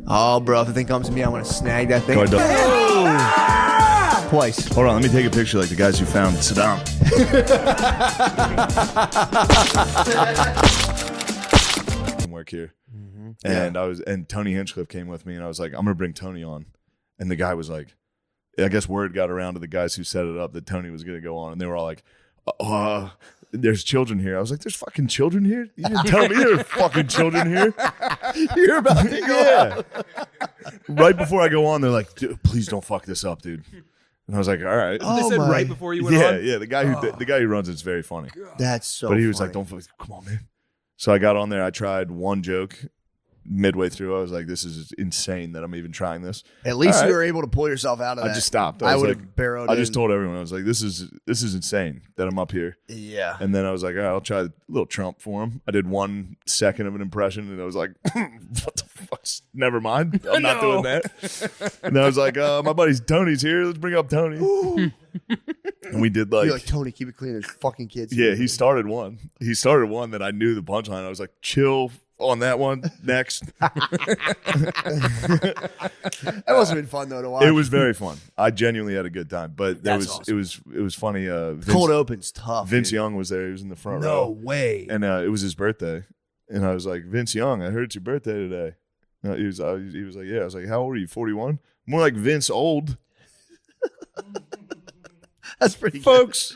Oh, bro, if the thing comes to me, I'm going to snag that thing. Go ahead, Twice. Hold on, let me take a picture like the guys who found Saddam. Work here. And Tony Hinchcliffe came with me, and I was like, I'm going to bring Tony on. And the guy was like, I guess word got around to the guys who set it up that Tony was going to go on, and they were all like, there's children here. I was like, there's fucking children here? You didn't tell me there were fucking children here. You're about to go. Right before I go on, they're like, dude, please don't fuck this up, dude. And I was like, all right. They said right before you went on? Yeah, the guy who runs it's very funny. That's so But he was funny. like, don't fuck, come on, man. So I got on there. I tried one joke. Midway through, I was like, this is insane that I'm even trying this. At least All you right. were able to pull yourself out of that. I just stopped. I was would like, have barreled I just in. told everyone, I was like, this is insane that I'm up here. Yeah. And then I was like, all right, I'll try a little Trump for him. I did 1 second of an impression, and I was like, what the fuck? Never mind. I'm not doing that. And then I was like, my buddy Tony's here. Let's bring up Tony. And we did You're like, Tony, keep it clean. There's fucking kids yeah, here. he started one. He started one that I knew the punchline. I was like, chill on that one. Next. That must have been fun, though, to watch. It was very fun. I genuinely had a good time. But Awesome. it was funny. Cold open's tough. Vince dude. Young was there. He was in the front No row. way. And it was his birthday. And I was like, Vince Young, I heard it's your birthday today. He was like, yeah. I was like, how old are you? 41? More like Vince old. That's pretty Folks.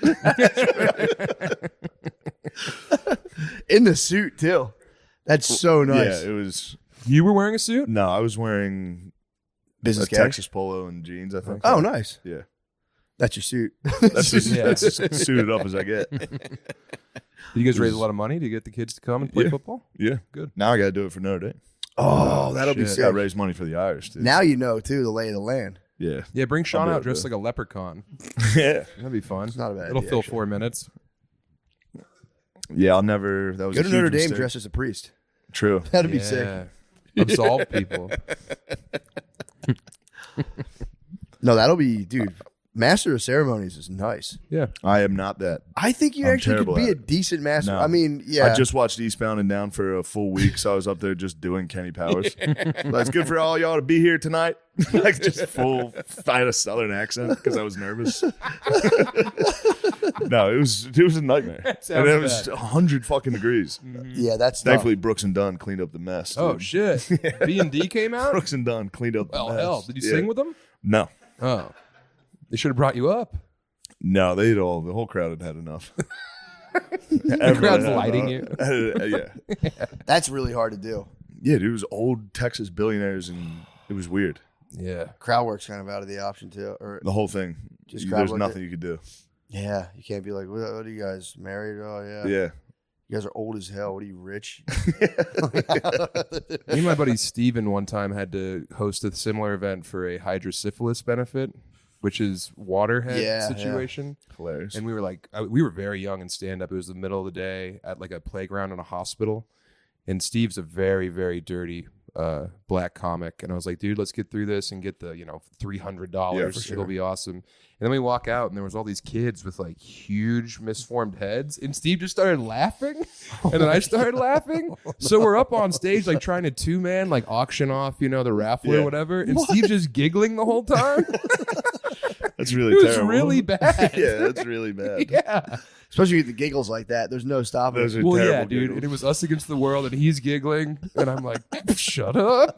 In the suit, too. That's so nice. Yeah, it was. You were wearing a suit? No, I was wearing Business a casual. Texas polo and jeans, I think. Oh, nice. Yeah. That's your suit. That's Yeah. that's as suited up as I get. Did you guys raise a lot of money to get the kids to come and play Yeah. football? Yeah. Good. Now I got to do it for Notre Dame. Oh, that'll be shit. sick. I raise money for the Irish, too. Now you know, too, the lay of the land. Yeah. Yeah, bring Sean I'll do out it, dressed dude. like a leprechaun. Yeah. That'd be fun. It's not a bad It'll idea, fill actually. 4 minutes. Yeah, I'll never. That was Go a to huge Notre Dame mistake. dressed as a priest. True. That'd be sick. Absolve people. No, that'll be, dude. Master of Ceremonies is nice. Yeah. I am not that. I think you I'm actually could terrible be at a it. decent master. No. I mean, yeah. I just watched Eastbound and Down for a full week, so I was up there just doing Kenny Powers. That's good for all y'all to be here tonight. Like just full. I had a Southern accent because I was nervous. No, it was a nightmare, That and sounds it was bad. 100 fucking degrees. yeah, that's Thankfully, Brooks and Dunn cleaned up the mess. Oh, dude. shit. B&D came out? Brooks and Dunn cleaned up the Well, mess. hell. Did you Yeah. sing with them? No, Oh. They should have brought you up. no, the whole crowd had enough. The crowd's lighting you. Yeah. That's really hard to do. Yeah, dude, it was old Texas billionaires, and it was weird. Yeah. Crowd work's kind of out of the option too. Or The whole thing. Just crowd There's work nothing it. you could do. yeah, you can't be like, what are you guys married? Oh yeah. Yeah. You guys are old as hell. What are you rich? Me and my buddy Steven one time had to host a similar event for a hydrosyphilis benefit, which is waterhead Yeah, situation. Hilarious. And we were like, we were very young in stand up. It was the middle of the day at like a playground in a hospital. And Steve's a very, very dirty black comic. And I was like, dude, let's get through this and get the, $300. Yeah, for sure. It'll be awesome. And then we walk out and there was all these kids with like huge misformed heads. And Steve just started laughing. And then I started laughing. So we're up on stage, like trying to 2-man, like auction off, the raffle Yeah. or whatever. And Steve's just giggling the whole time. That's really It was terrible. really bad. Yeah, that's really bad. Yeah. Especially with the giggles like that. There's no stopping. Those it. are Well, yeah, terrible dude. giggles. And it was us against the world, and he's giggling, and I'm like, "Shut up!"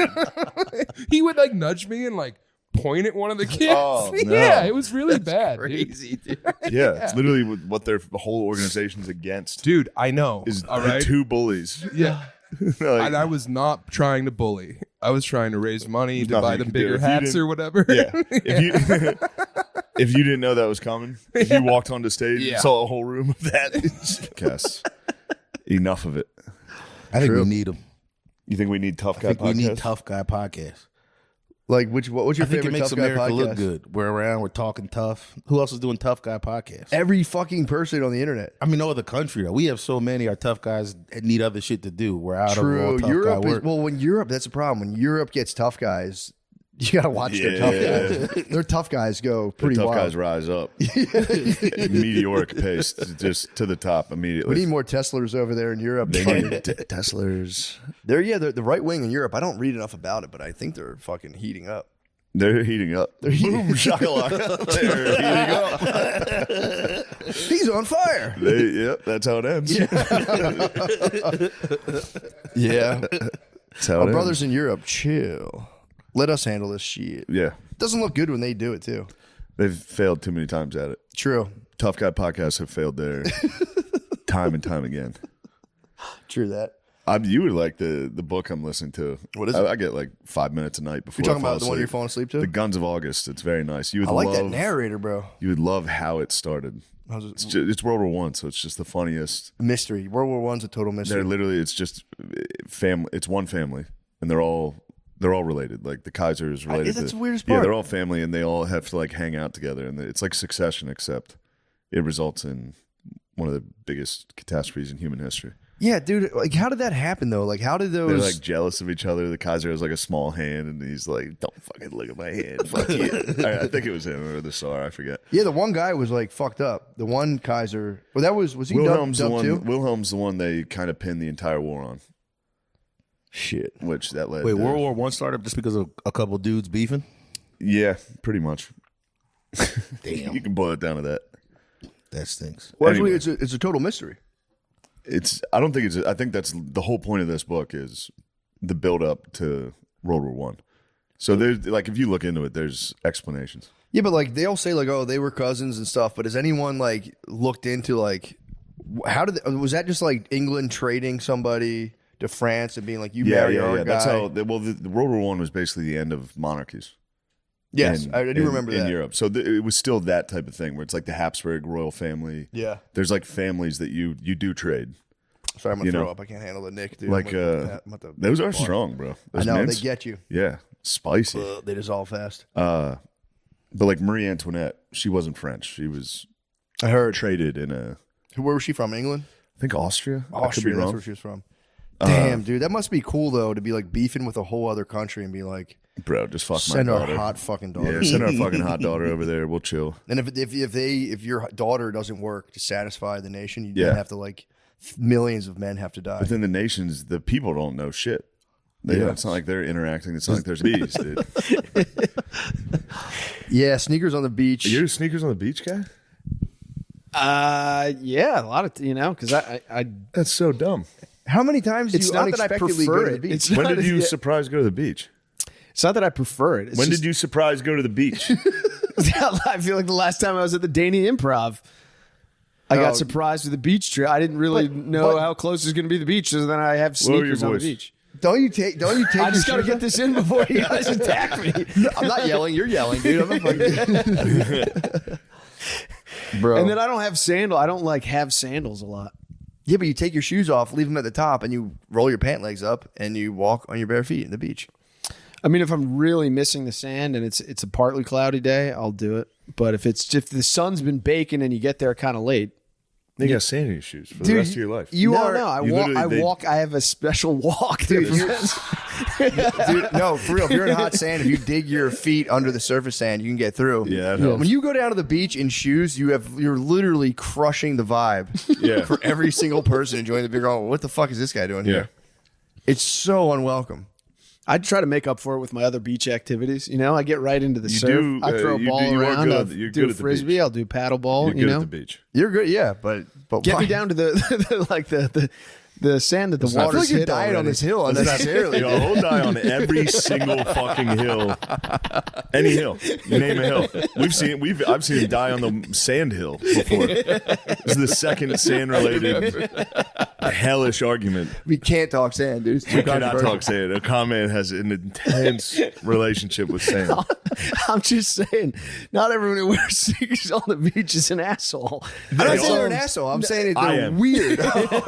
He would like nudge me and like point at one of the kids. Oh, no. Yeah, it was really bad, Crazy, dude. Yeah, it's literally what their whole organization's against. dude. I know. Is all the right. two bullies. Yeah, Like, and I was not trying to bully. I was trying to raise money to Nothing buy you them could do. bigger If you hats didn't- or whatever. yeah. If you if you didn't know that was coming, if you walked onto stage Yeah. and saw a whole room of that, Cass, enough of it. I think True. we need them. You think we need tough I guy think we need podcasts? tough guy podcasts. Like, what's your I think favorite it makes tough guy America podcast? look good. We're around. We're talking tough. Who else is doing tough guy podcasts? Every fucking person on the internet. I mean, no other country. Though. We have so many. Our tough guys need other shit to do. We're out of all True. tough Europe guy is work. well. When Europe, that's a problem. When Europe gets tough guys, You gotta watch their tough guys. Their tough guys go pretty tough wild. guys rise up. Meteoric pace, just to the top immediately. We need more Teslers over there in Europe. They need Teslers. They're the right wing in Europe. I don't read enough about it, but I think they're fucking heating up. They're heating up. Boom shakalaka. They're heating up. He's on fire. Yep, that's how it ends. Yeah. That's how Our it brothers in Europe, chill. Let us handle this shit. ends. Yeah. Doesn't look good when they do it too. They've failed too many times at it. True. Tough Guy podcasts have failed there time and time again. True that. You would like the book I'm listening to. What is I, it? I get like 5 minutes a night before You're talking I fall about the one asleep. you're falling asleep to? The Guns of August. It's very nice. You would I like love that narrator, bro. You would love how it started. It's World War One, so it's just the funniest. Mystery. World War I's a total mystery. They're literally, it's just family. It's one family, and they're all related. Like the Kaiser is related. That's to, the weirdest Yeah, part. they're all family, and they all have to like hang out together, and it's like Succession, except it results in one of the biggest catastrophes in human history. Yeah, dude. Like, how did that happen though? Like, how did those? They're like jealous of each other. The Kaiser has like a small hand, and he's like, "Don't fucking look at my hand." Fuck you. I think it was him or the Tsar. I forget. Yeah, the one guy was like fucked up. The one Kaiser. Well, was he Wilhelm's the dubbed one. too? Wilhelm's the one they kind of pinned the entire war on. Shit. Which that led. Wait, to, World War One started just because of a couple dudes beefing? Yeah, pretty much. Damn. You can boil it down to that. That stinks. Well, Anyway. actually, it's a total mystery. I don't think it's. I think that's the whole point of this book is the build up to World War One. So there's like if you look into it, there's explanations. Yeah, but like they all say like, oh, they were cousins and stuff. But has anyone like looked into like how was that just like England trading somebody to France and being like, you marry our guy? That's how. The World War One was basically the end of monarchies. Yes, I do remember in that. Europe. So it was still that type of thing where it's like the Habsburg royal family. Yeah. There's like families that you do trade. Sorry, I'm gonna You throw know, up. I can't handle the Nick, dude. Like those are strong, bro. I Those know mints, they get you. Yeah, spicy. They dissolve fast. But like Marie Antoinette, she wasn't French. She was I heard. traded in Where was she from? England. I think Austria. I could be Austria. That's wrong. where she was from. Damn, dude, that must be cool though to be like beefing with a whole other country and be like, Bro, just fuck send my our daughter. hot fucking daughter. Yeah, send our fucking hot daughter over there. We'll chill. And if your daughter doesn't work to satisfy the nation, you Yeah. then have to like millions of men have to die. But then the nations, the people don't know shit. It's not like they're interacting. It's not like there's bees, dude. Yeah, sneakers on the beach. You're a sneakers on the beach guy? Yeah, a lot of because I That's so dumb. How many times do It's you not that I unexpectedly go prefer to the it. beach? It's When not- did you yeah, surprise go to the beach? It's not that I prefer it. It's When just, did you surprise go to the beach? I feel like the last time I was at the Danny Improv, I got surprised with the beach trip. I didn't really know how close is going to be the beach, so then I have Lower your sneakers on the voice. beach. Don't you take I your just got to shoes get off? this in before you guys attack me. No, I'm not yelling. You're yelling, dude. I'm not fucking... Bro. And then I don't have sandal. I don't like have sandals a lot. Yeah, but you take your shoes off, leave them at the top, and you roll your pant legs up, and you walk on your bare feet in the beach. I mean, if I'm really missing the sand and it's a partly cloudy day, I'll do it. But if the sun's been baking and you get there kind of late, You got sand in your shoes for the rest of your life. You no, are no. I you walk. literally- I walk. I have a special walk, Dude, dude, no, for real. If you're in hot sand, if you dig your feet under the surface sand, you can get through. Yeah, that helps. When you go down to the beach in shoes, you're literally crushing the vibe. Yeah. For every single person enjoying the big roll. What the fuck is this guy doing Yeah. here? It's so unwelcome. I try to make up for it with my other beach activities. I get right into the You surf. do, I throw a you ball do- you are around. good I'll at- you're do good a at the frisbee. beach. I'll do paddle ball. You're good at the beach. You're good, yeah, but Get why- me down to the sand that the I feel water's like you're hit dying on already. this hill unnecessarily. Yo, he'll die on every single fucking hill. Any hill. You name a hill. I've seen him die on the sand hill before. This is the second sand related hellish argument. We can't talk sand, dude. It's too We cannot controversial. talk sand. A comment has an intense relationship with sand. I'm just saying, not everyone who wears sneakers on the beach is an asshole. I'm not They saying they're are. an asshole. I'm saying I they're am. weird.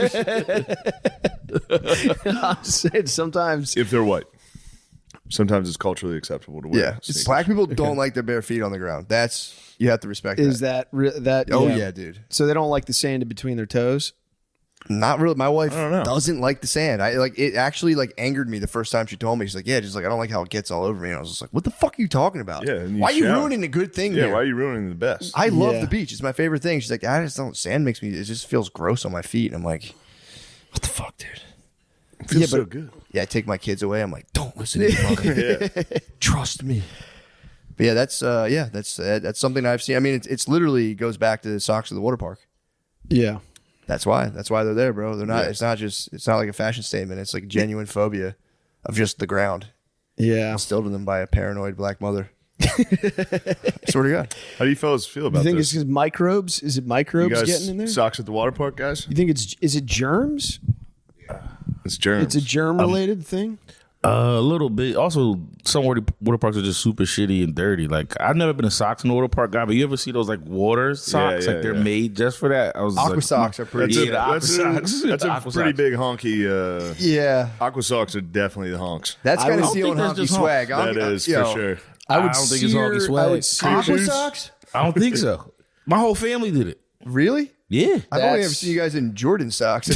I'm just saying sometimes. If they're white. Sometimes it's culturally acceptable to wear Yeah, sneakers. black people don't like their bare feet on the ground. You have to respect Is that. that? Oh yeah, dude. So they don't like the sand in between their toes. Not really. My wife I don't know. doesn't like the sand. It actually angered me the first time she told me. She's like, yeah, just like I don't like how it gets all over me. And I was just like, what the fuck are you talking about? Yeah, and you why are you shower. ruining a good thing Yeah, here? why are you ruining the best? I love Yeah. the beach. It's my favorite thing. She's like, I just don't. Sand makes me. It just feels gross on my feet. And I'm like, what the fuck, dude? It feels Yeah, so but- good. Yeah, I take my kids away. I'm like, don't listen to your mother. Yeah. Trust me. But yeah, that's something I've seen. I mean, it's literally goes back to the socks of the water park. Yeah. That's why they're there, bro. They're not. Yeah. It's not like a fashion statement. It's like genuine phobia of just the ground Yeah. instilled in them by a paranoid black mother. Swear to God. How do you fellas feel You about think this? it's 'cause microbes? Is it You microbes guys getting in there? socks at the water park, guys? You think is it germs? It's germs. It's a germ related thing. A little bit. Also, some water parks are just super shitty and dirty. Like, I've never been a socks in the water park guy, but you ever see those like water socks? yeah, like they're yeah. made just for that. I was Aqua like, socks are pretty. That's Yeah, the Aqua that's socks. that's The a Aqua pretty socks. big honky. Yeah, Aqua socks are definitely the honks. that's I kind of don't stealing think that's honky just swag. That is for sure. I don't think it's honky swag. I would sear Aqua shoes? socks? I don't think so. My whole family did it. Really? Yeah. I've only ever That's- seen you guys in Jordan socks.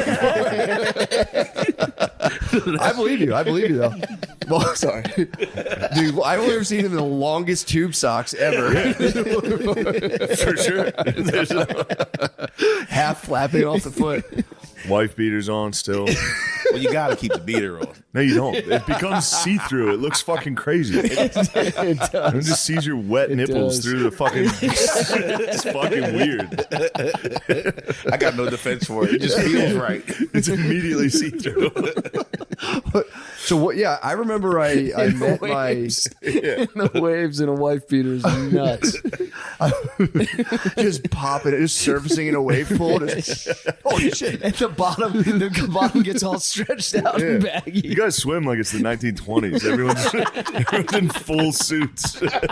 I believe you. I believe you, though. Well, sorry. Dude, I've only ever seen him in the longest tube socks ever. For sure. There's Half flapping off the foot. wife beaters on still. Well, you got to keep the beater on. No, you don't. It becomes see through. It looks fucking crazy. It It does. just sees your wet nipples does. through the fucking. It's fucking weird. I got no defense for it. It just feels right. It's immediately see through. So what? Yeah, I remember I met my waves. The waves in a wife beater is nuts. just popping it, just surfacing in a wave pool. Just, holy shit! And the bottom gets all stretched out and baggy. You guys swim like it's the 1920s. Everyone's in full suits.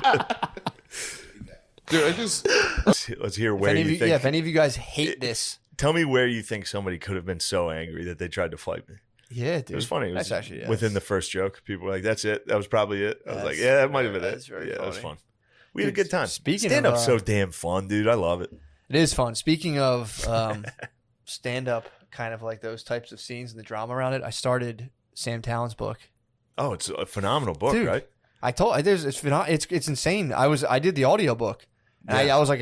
Dude, I just Let's hear where Any of you you, think. yeah, if any of you guys hate this, Tell me where you think somebody could have been so angry that they tried to fight me. yeah, dude, It was funny. It was That's actually within the first joke. People were like, "That's it. That was probably it." I was like, That's- "Yeah, that might have been that's it." very Yeah, that was funny. fun. We had a good time. speaking Stand of, up so damn fun, dude. I love it. It is fun. Speaking of stand up, kind of like those types of scenes and the drama around it. I started Sam Talon's book. Oh, it's a phenomenal book, Dude. right? I told it's insane. I did the audio book, and I was like,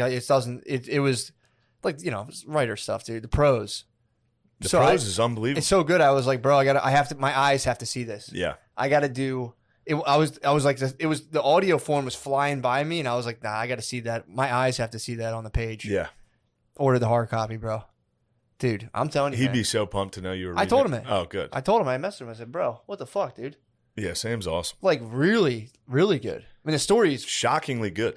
it was like, you know, writer stuff, dude. The prose. The So prose is unbelievable. It's so good. I was like, bro, my eyes have to see this. Yeah. I got to do it. I was like, it was the audio form was flying by me, and I was like, nah, I got to see that. My eyes have to see that on the page. Yeah. Order the hard copy, bro. Dude, I'm telling you, He'd man. be so pumped to know you were I reading told it. him it. Oh, good. I told him, I messaged him. I said, bro, what the fuck, dude? Yeah, Sam's awesome. Like, really, really good. I mean, the story's Shockingly good.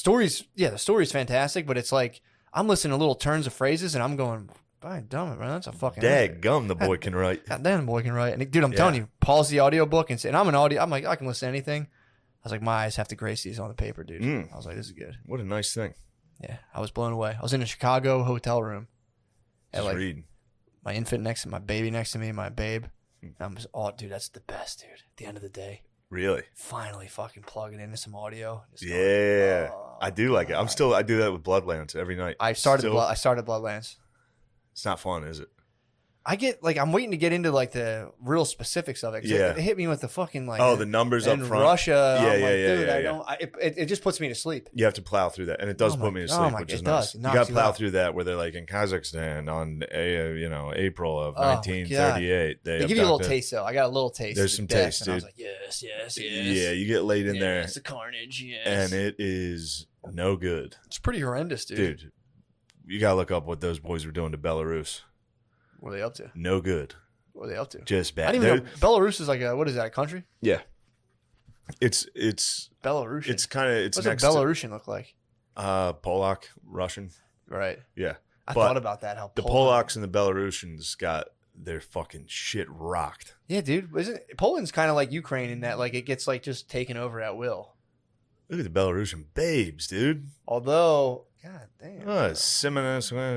the story's fantastic, but it's like I'm listening to little turns of phrases, and I'm going, dumb it, man. That's a fucking Daggum, the boy can write. God damn, the boy can write. And dude, I'm telling you, pause the audiobook and say, and I'm like, I can listen to anything. I was like, my eyes have to grace these on the paper, dude. I was like, this is good. What a nice thing. Yeah, I was blown away. I was in a Chicago hotel room. At Just like read. my infant next to my baby next to me, my babe. I'm just, dude, that's the best, dude. At the end of the day, Really? finally fucking plugging into some audio. Just going, Yeah. oh, I do like it. I do that with Bloodlands every night. I started Still- Bloodlands. It's not fun, is it? I get like I'm waiting to get into like the real specifics of it. 'Cause Yeah. it hit me with the fucking like Oh, the numbers up and front. Russia. Yeah, I'm yeah, like, yeah, dude, yeah, I yeah. don't. It just puts me to sleep. You have to plow through that, and it does Oh put my- me to oh sleep, my- which it is does. nice. It You knocks got to you plow out. through that where they're like in Kazakhstan on April of Oh, my 1938. They give you a little abducted- taste though. I got a little taste. There's of some death, taste, and I was dude. like, yes, yes, yes. Yeah, you get laid in there, Yes, the carnage. Yes, and it is no good, it's pretty horrendous, dude. dude. You gotta look up what those boys were doing to Belarus. What are they up to? No good, What are they up to? just I bad. didn't even know Belarus is like what is that, a country? Yeah, it's Belarusian. it's kind of it's What's a next Belarusian look like? to Polak, Russian. Right. Yeah, I But thought about that. How the Poland- Polacks and the Belarusians got their fucking shit rocked. Yeah, dude. Isn't Poland's kind of like Ukraine in that like it gets like just taken over at will. Look at the Belarusian babes, dude. Although, god damn. Simona,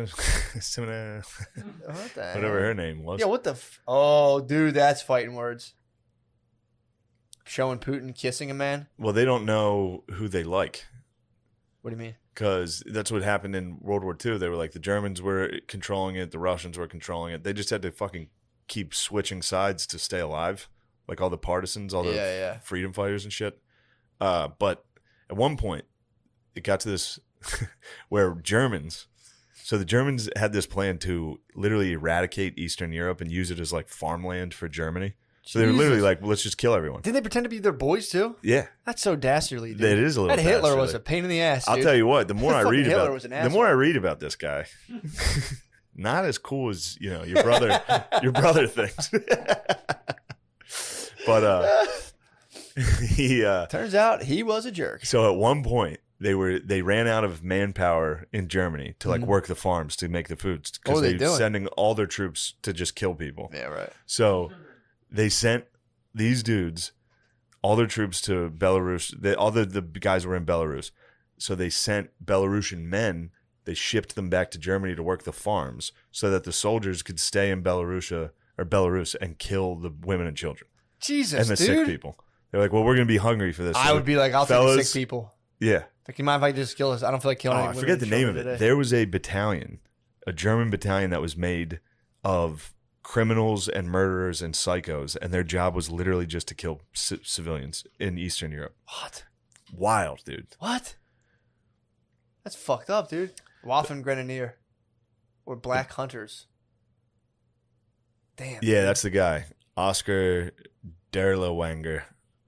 What the whatever hell? her name was. Yeah, what the? Oh, dude, that's fighting words. Showing Putin kissing a man. Well, they don't know who they like. What do you mean? Because that's what happened in World War II. They were like, the Germans were controlling it, the Russians were controlling it. They just had to fucking keep switching sides to stay alive, like all the partisans, all the freedom fighters and shit. But at one point, it got to this where the Germans had this plan to literally eradicate Eastern Europe and use it as like farmland for Germany. So they were literally like, let's just kill everyone. Didn't they pretend to be their boys too? Yeah. That's so dastardly, dude. It is a little That Hitler dastardly. was a pain in the ass, dude. I'll tell you what, the more I read Hitler about was an the asshole. more I read about this guy, not as cool as, you know, your brother thinks. But he Turns out he was a jerk. so at one point they ran out of manpower in Germany to like work the farms to make the foods What were because they they're doing? sending all their troops to just kill people. Yeah, right. So they sent these dudes, all their troops to Belarus. All the guys were in Belarus. So they sent Belarusian men. They shipped them back to Germany to work the farms so that the soldiers could stay in Belarus and kill the women and children Jesus, and the dude. sick people. They're like, well, we're going to be hungry for this. I So would be like, I'll take the fellas- sick people. Yeah. Like, you mind if I just kill this? I don't feel like killing any I women forget and the name of children it. today. There was a battalion, a German battalion that was made of criminals and murderers and psychos, and their job was literally just to kill civilians in Eastern Europe. What? Wild, dude. What? That's fucked up, dude. Waffen Grenadier. Or Black Hunters. Damn. Yeah, that's the guy, Oscar Derlewanger.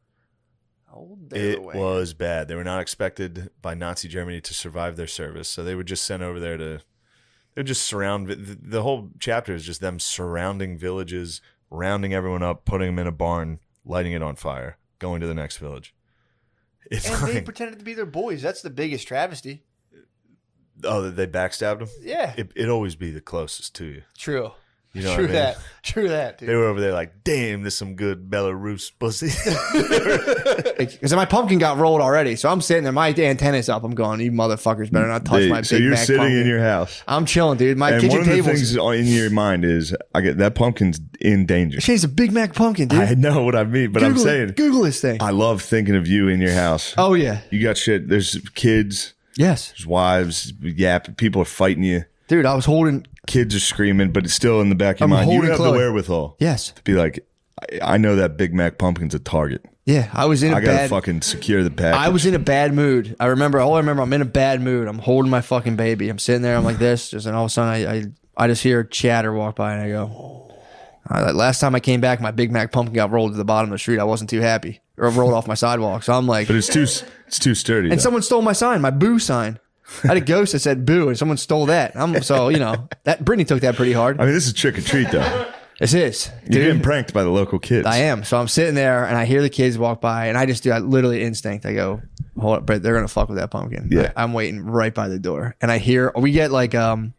Old It Derlewanger. was bad. They were not expected by Nazi Germany to survive their service, so they were just sent over there to. They just surround. The whole chapter is just them surrounding villages, rounding everyone up, putting them in a barn, lighting it on fire, going to the next village. It's And they like, pretended to be their boys. That's the biggest travesty. oh, they backstabbed them. Yeah. It'd always be the closest to you. True. You know True what I mean? that. True that, dude. They were over there like, damn, this some good Belarus pussy. Because my pumpkin got rolled already, so I'm sitting there. My antenna's up. I'm going, you motherfuckers better not touch my so Big you're Mac sitting pumpkin. in your house. I'm chilling, dude. My And kitchen one of the table's. things in your mind is, I get that pumpkin's in danger. Shane's a Big Mac pumpkin, dude. I know what I mean, but I'm Google it. saying, Google this thing. I love thinking of you in your house. Oh yeah. You got shit. There's kids, Yes, there's wives, people are fighting you. dude. I was holding. Kids are screaming, but it's still in the back of your I'm mind. You holding have the Chloe. wherewithal Yes. to be like, I know that Big Mac pumpkin's a target. Yeah, I was in a I gotta bad. fucking secure the package. I was in a bad mood. I remember. I'm in a bad mood. I'm holding my fucking baby. I'm sitting there. I'm like this, and all of a sudden, I just hear chatter walk by, and I go. Last time I came back, my Big Mac pumpkin got rolled to the bottom of the street. I wasn't too happy, or rolled off my sidewalk. So I'm like, but it's too sturdy. and though. someone stole my sign, my boo sign. I had a ghost that said boo, and someone stole that. So that Brittany took that pretty hard. I mean, this is trick or treat though. This is, You're getting dude. pranked by the local kids. I am. So I'm sitting there, and I hear the kids walk by, and I literally instinct. I go, hold up, Britt, they're gonna fuck with that pumpkin. Yeah. I'm waiting right by the door, and I hear we have like a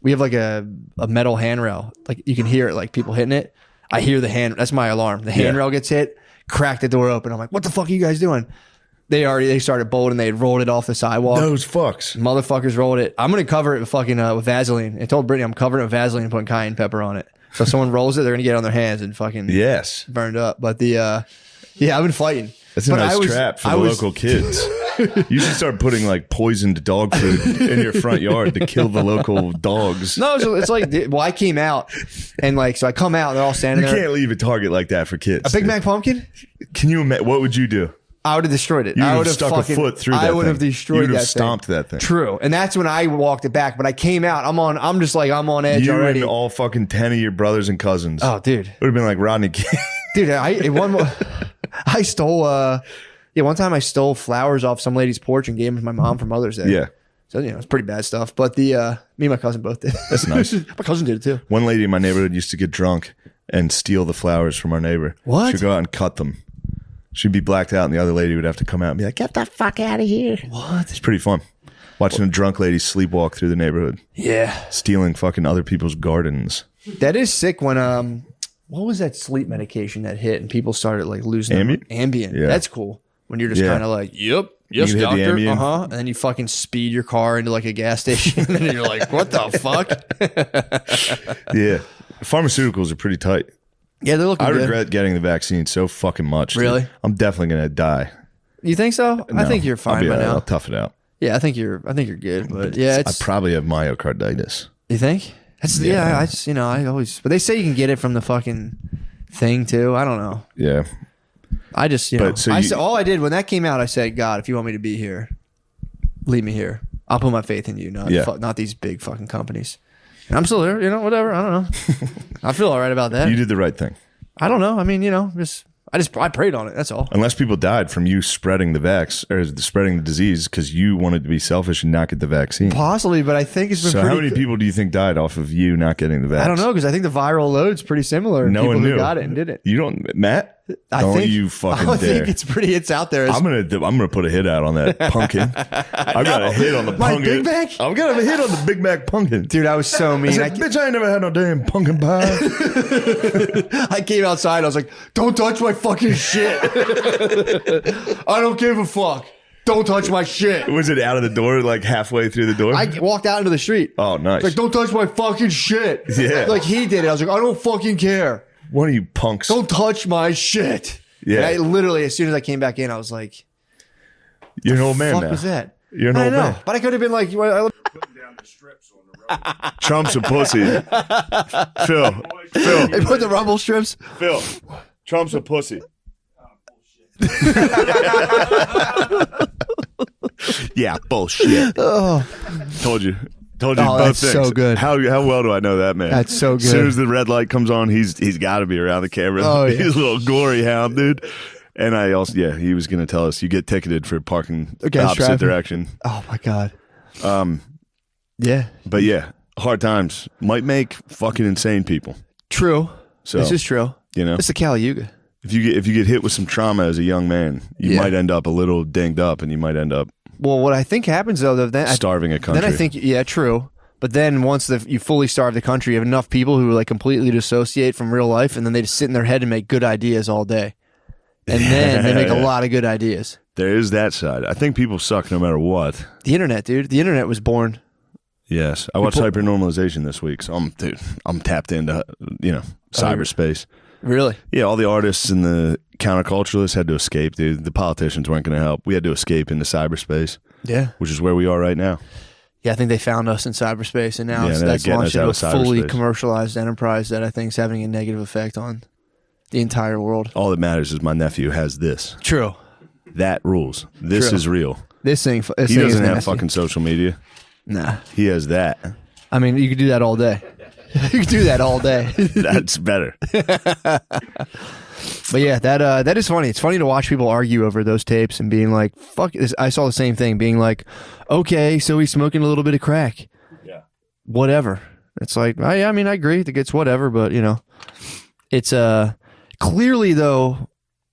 metal handrail, like you can hear it, like people hitting it. I hear the hand. That's my alarm. The handrail gets hit. Crack the door open. I'm like, what the fuck are you guys doing? They started bolting. They had rolled it off the sidewalk. Those fucks. Motherfuckers rolled it. I'm gonna cover it with with Vaseline. I told Brittany I'm covering it with Vaseline and putting cayenne pepper on it. So if someone rolls it, they're gonna get it on their hands and fucking Yes. burned up. But I've been fighting. That's a But nice trap for the local kids. You should start putting like poisoned dog food in your front yard to kill the local dogs. No, it's like, well, I came out and so I come out and they're all standing You there. can't leave a target like that for kids. A Big dude. Mac pumpkin? Can you imagine? What would you do? I would have destroyed it. You I would would have stuck a foot through that I would have thing. destroyed You would have that stomped thing. that thing. True. And that's when I walked it back. But I came out. I'm on edge You already. and all fucking 10 of your brothers and cousins. Oh, dude. Would have been like Rodney King. Dude, I stole, one time I stole flowers off some lady's porch and gave them to my mom for Mother's Day. Yeah. So, it's pretty bad stuff. But me and my cousin both did. That's nice. My cousin did it too. One lady in my neighborhood used to get drunk and steal the flowers from our neighbor. What? She'd go out and cut them. She'd be blacked out, and the other lady would have to come out and be like, "Get the fuck out of here!" What? It's pretty fun watching a drunk lady sleepwalk through the neighborhood, Yeah. stealing fucking other people's gardens. That is sick when what was that sleep medication that hit and people started like losing their- Ambien. Yeah. That's cool. When you're just Yeah. kind of like, yep, yes, can hit the doctor. Ambien. And then you fucking speed your car into like a gas station and then you're like, what the fuck? Yeah, pharmaceuticals are pretty tight. Yeah, they're looking I good. regret getting the vaccine so fucking much. dude. Really? I'm definitely gonna die. You think so? I No, think you're I'll fine be by all right. now. I'll tough it out. Yeah, I think you're good, but yeah, I it's. probably have myocarditis. You think? That's I just I always. But they say you can get it from the fucking thing too. I don't know. Yeah. I just But so you- all I did when that came out, I said, God, if you want me to be here, leave me here. I'll put my faith in you, not these big fucking companies. And I'm still here, whatever. I don't know. I feel all right about that. You did the right thing. I don't know. I mean, I prayed on it. That's all. Unless people died from you spreading the spreading the disease because you wanted to be selfish and not get the vaccine. Possibly, but I think it's been So pretty. how many people do you think died off of you not getting the vaccine? I don't know because I think the viral load's pretty similar. No people one who knew. got it and didn't. You don't, Matt? I Don't think you fucking I dare. think it's out there. I'm gonna put a hit out on that pumpkin. I got a hit on the My pumpkin. Big Mac? I'm gonna have a hit on the Big Mac pumpkin. Dude, I was so I mean. said, bitch, I ain't never had no damn pumpkin pie. I came outside. I was like, "Don't touch my fucking shit. I don't give a fuck. Don't touch my shit." Was it out of the door, like halfway through the door? I walked out into the street. Oh, nice. Like, don't touch my fucking shit. Yeah. Like he did it. I was like, I don't fucking care. One of you punks. Don't touch my shit. Yeah. And I literally, as soon as I came back in, I was like, You're an old man "Fuck now. was that?" You're an I old know, man. but I could have been like, Trump's a pussy. Phil. they put the rumble strips. Phil. Trump's a pussy. Yeah, bullshit. Told you Oh, both that's things. so good. How well do I know that man? That's so As soon good. as the red light comes on, he's got to be around the camera. Oh, yeah. He's a little glory hound, dude. And I also, he was going to tell us you get ticketed for parking Against opposite traffic. direction. Oh my god. Yeah. But yeah, hard times might make fucking insane people. True. So This is true. you know, It's the Caliuga. if you get hit with some trauma as a young man, you Yeah. might end up a little dinged up, and you might end up Well, what I think happens though, then starving a country. Then I think, yeah, true. But then once you fully starve the country, you have enough people who like completely dissociate from real life, and then they just sit in their head and make good ideas all day, and then they make a lot of good ideas. there is that side. I think people suck no matter what. The internet, dude. The internet was born. Yes, I watched Hypernormalization this week, so I'm tapped into cyberspace. Really? Yeah, all the artists and the counterculturalists had to escape, dude. The politicians weren't going to help. We had to escape into cyberspace, Yeah. which is where we are right now. Yeah, I think they found us in cyberspace, and now Yeah, they're that's getting launched us out into a of fully cyberspace. commercialized enterprise that I think is having a negative effect on the entire world. All that matters is my nephew has this. True. That rules. This True. is real. This thing. He doesn't have fucking social media. Nah. He has that. I mean, you could do that all day. You could do that all day. That's better. But yeah, that is funny. It's funny to watch people argue over those tapes and being like, "Fuck this." I saw the same thing, being like, "Okay, so he's smoking a little bit of crack." Yeah. Whatever. It's like, I mean, I agree. It's whatever, but it's clearly though.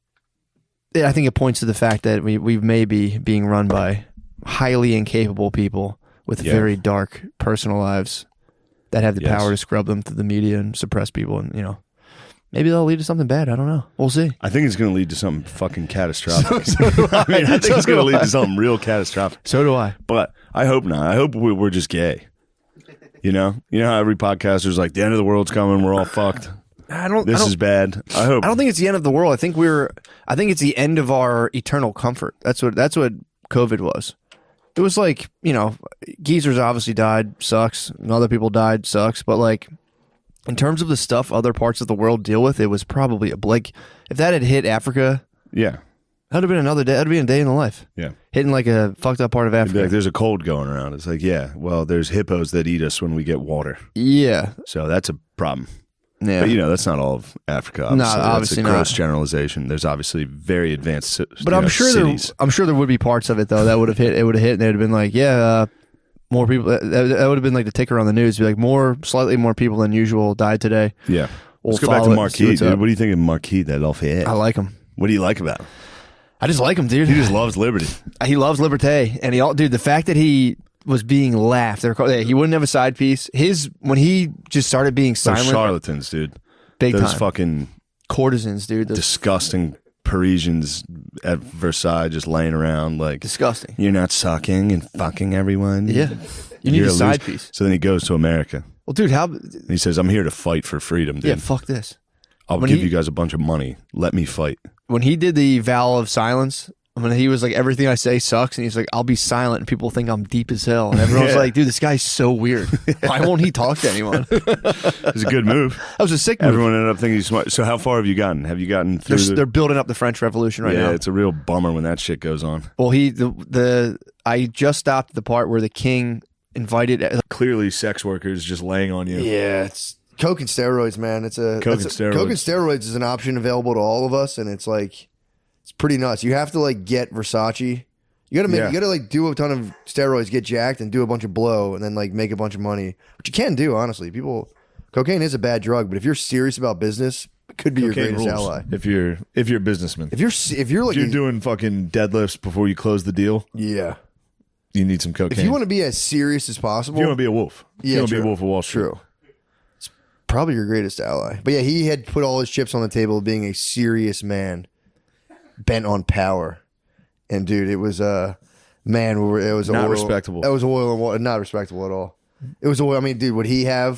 I think it points to the fact that we may be being run by highly incapable people with Yeah. very dark personal lives that have the Yes. power to scrub them through the media and suppress people, and maybe that'll lead to something bad. I don't know. We'll see. I think it's going to lead to something fucking catastrophic. I mean, I think it's going to lead to something real catastrophic. So do I. But I hope not. I hope we're just gay. You know how every podcaster's like, the end of the world's coming. We're all fucked. This is bad. I hope. I don't think it's the end of the world. I think it's the end of our eternal comfort. That's what COVID was. It was like, geezers obviously died, sucks. And other people died, sucks. But like, in terms of the stuff other parts of the world deal with, it was probably if that had hit Africa, Yeah. that would have been another day. That'd be a day in the life. Yeah. Hitting like a fucked up part of It'd be Africa. like, there's a cold going around. It's like, yeah, well, there's hippos that eat us when we get water. Yeah. So that's a problem. Yeah. But, that's not all of Africa. No, Obviously. obviously That's a gross not. generalization. There's obviously very advanced But I'm sure cities. I'm sure there would be parts of it though that would have hit. It would have hit, and they'd have been like, more people. That would have been like the ticker on the news. Be like, slightly more people than usual died today. Yeah. We'll Let's go back follow to it and see Marquis, what's dude. up. What do you think of Marquis de Lafayette? I like him. What do you like about him? I just like him, dude. He just loves liberty. He loves liberté, and dude, the fact that he was being laughed, he wouldn't have a side piece. When he just started being Those silent, charlatans, dude. big Those time fucking courtesans, dude. Those disgusting Parisians at Versailles just laying around like, disgusting. you're not sucking and fucking everyone. Yeah, you need You're a side loser. piece. So then he goes to America. Well, dude, how? And he says, I'm here to fight for freedom, dude. Yeah, fuck this. I'll when give he- you guys a bunch of money. Let me fight. When he did the vow of silence I mean, he was like, everything I say sucks. And he's like, I'll be silent and people think I'm deep as hell. And everyone's Yeah. like, dude, this guy's so weird. Why won't he talk to anyone? It's a good move. That was a sick move. Everyone ended up thinking he's smart. So how far have you gotten? Have you gotten through? They're building up the French Revolution right yeah, now. it's a real bummer when that shit goes on. Well, I just stopped at the part where the king invited. Clearly, sex workers just laying on you. Yeah, it's coke and steroids, man. Coke and steroids is an option available to all of us, and it's like it's pretty nuts. You have to like get Versace. You gotta Yeah. you gotta like do a ton of steroids, get jacked, and do a bunch of blow, and then like make a bunch of money. Which you can do, honestly. Cocaine is a bad drug, but if you're serious about business, it could be your Cocaine greatest rules. ally. If you're a businessman. If you're like If you're doing fucking deadlifts before you close the deal, yeah. you need some cocaine. If you want to be as serious as possible, If you want to be a wolf. If Yeah, you want to be true. a wolf of Wall Street. true. It's probably your greatest ally. But yeah, he had put all his chips on the table of being a serious man, bent on power. And dude, it was man, it was Not oil. respectable. That was oil and water, not respectable at all. It was oil. I mean, dude, would he have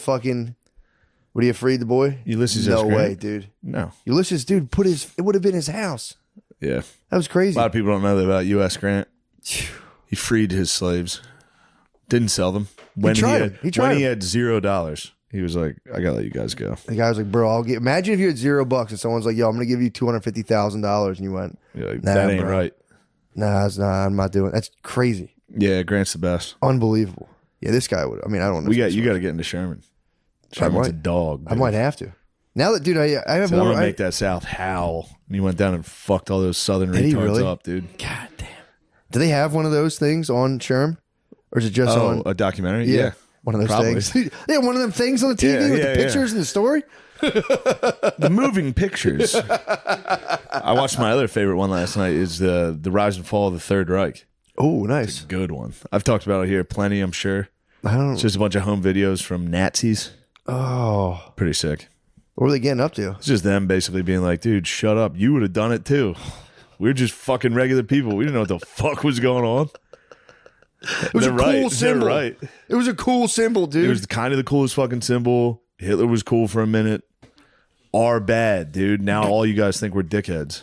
he have freed the boy? Ulysses S. No Grant? way, dude. No. Ulysses, dude, it would have been his house. Yeah. That was crazy. A lot of people don't know that about U.S. Grant. He freed his slaves. Didn't sell them. When he tried had, them. He tried when he them. had $0, he was like, I gotta let you guys go. The guy was like, bro, imagine if you had $0 and someone's like, yo, I'm gonna give you $250,000, and you went, You're like, Nah, that ain't bro. right. nah, I'm not doing it. That's crazy. Yeah, Grant's the best. Unbelievable. Yeah, this guy would. I mean, I don't know. You got to get into Sherman. Sherman's a might. dog. I might have to. Now that, dude, I have So I'm more. gonna make that South howl. And he went down and fucked all those Southern Did he retards really? up, dude. God damn. Do they have one of those things on Sherm? Or is it just Oh, on? a documentary? Yeah. One of those Probably. things. Yeah, one of them things on the TV Yeah, with yeah, the pictures and the story. The moving pictures. I watched my other favorite one last night is the Rise and Fall of the Third Reich. Oh, nice. Good one. I've talked about it here plenty, I'm sure. I don't. It's just a bunch of home videos from Nazis. Oh, Pretty sick. what were they getting up to? It's just them basically being like, dude, shut up. You would have done it too. We're just fucking regular people. We didn't know what the fuck was going on. It was a cool symbol. They're right. It was a cool symbol, dude. It was kind of the coolest fucking symbol. Hitler was cool for a minute. Are bad, dude. Now all you guys think we're dickheads.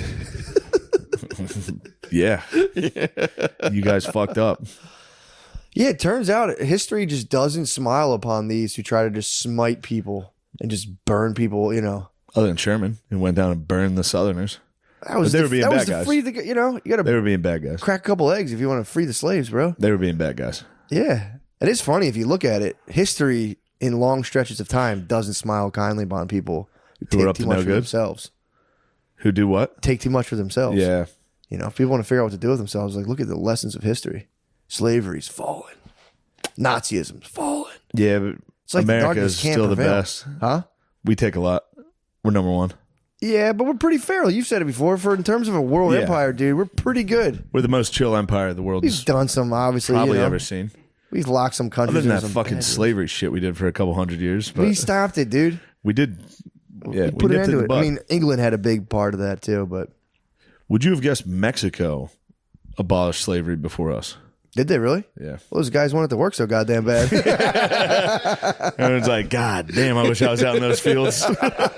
Yeah. You guys fucked up. Yeah, it turns out history just doesn't smile upon these who try to just smite people and just burn people. You know, Other than Sherman, who went down and burned the Southerners. that was they the, were being that was bad the guys. free. The, you know, you got They to were being bad guys. crack a couple eggs if you want to free the slaves, bro. They were being bad guys. Yeah, it is funny if you look at it. History in long stretches of time doesn't smile kindly upon people who Who are take up too to much no for good? themselves. Who do what? Take too much for themselves. Yeah. You know, if people want to figure out what to do with themselves, like look at the lessons of history. Slavery's fallen. Nazism's fallen. Yeah, but It's like the America darkness is can't still the prevail. best. Huh? We take a lot. We're number one. Yeah, but we're pretty fair. You've said it before. For in terms of a world Yeah. empire, dude, we're pretty good. We're the most chill empire the world We've has done some, obviously. probably you know, ever seen. We've locked some countries. Other than in that some fucking bad- slavery shit we did for a couple hundred years. But We stopped it, dude. we did. Yeah, We put we it nipped into in it. the I bud. mean, England had a big part of that too, but Would you have guessed Mexico abolished slavery before us? did they really? Yeah. Well, those guys wanted to work so goddamn bad. Everyone's like, God damn, I wish I was out in those fields.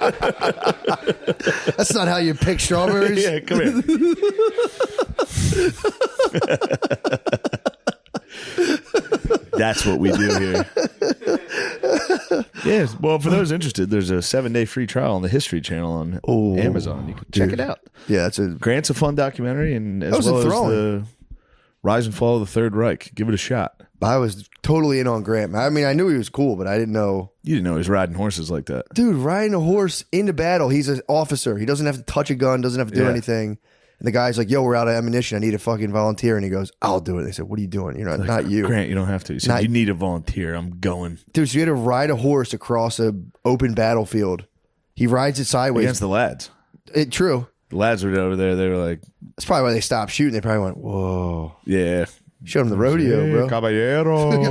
That's not how you pick strawberries. Yeah, come here. That's what we do here. Yeah, well, for those interested, there's a 7-day free trial on the History Channel on Amazon. You can check it out. Yeah, that's a Grant's a fun documentary, and as was well as enthralling. the Rise and Fall of the Third Reich. Give it a shot. I was totally in on Grant. I mean, I knew he was cool, but I didn't know. You didn't know he was riding horses like that. Dude, riding a horse into battle. He's an officer. He doesn't have to touch a gun, doesn't have to do Yeah. anything. And the guy's like, yo, we're out of ammunition. I need a fucking volunteer. And he goes, I'll do it. They said, what are you doing? You're not you. Grant, you don't have to. He said, Not- you need a volunteer. I'm going. Dude, so you had to ride a horse across a open battlefield. He rides it sideways. Against the lads. True. The lads were over there. They were like, That's probably why they stopped shooting. They probably went, whoa. yeah. Showed him the rodeo, bro. Caballero.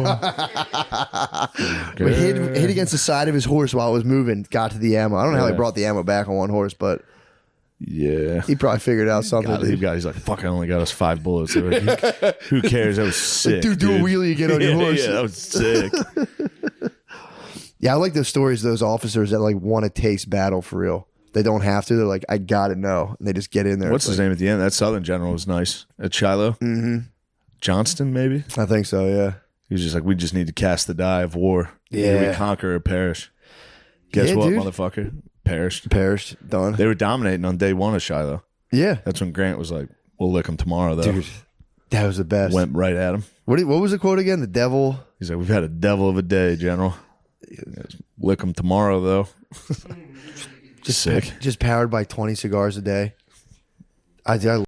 But hit against the side of his horse while it was moving, got to the ammo. I don't know how he Yeah. brought the ammo back on one horse, but Yeah. he probably figured out something. God, dude. he's like, fuck, I only got us 5 bullets. They were like, who cares? That was sick. Dude, do a wheelie again on your Yeah, horse. Yeah, that was sick. Yeah, I like those stories, those officers that like want to taste battle for real. They don't have to. They're like, I gotta know, and they just get in there. What's It's his name at the end? That Southern general was nice at Shiloh. Mm-hmm. Johnston, maybe. I think so. Yeah. He was just like, we just need to cast the die of war. Either Yeah. we conquer or perish. Guess Yeah, what, dude. motherfucker? Perished. Perished. Done. They were dominating on day one of Shiloh. Yeah. That's when Grant was like, we'll lick them tomorrow, though. Dude, that was the best. Went right at him. What was the quote again? The devil. He's like, we've had a devil of a day, General. Lick them tomorrow, though. Just sick. Just powered by 20 cigars a day. I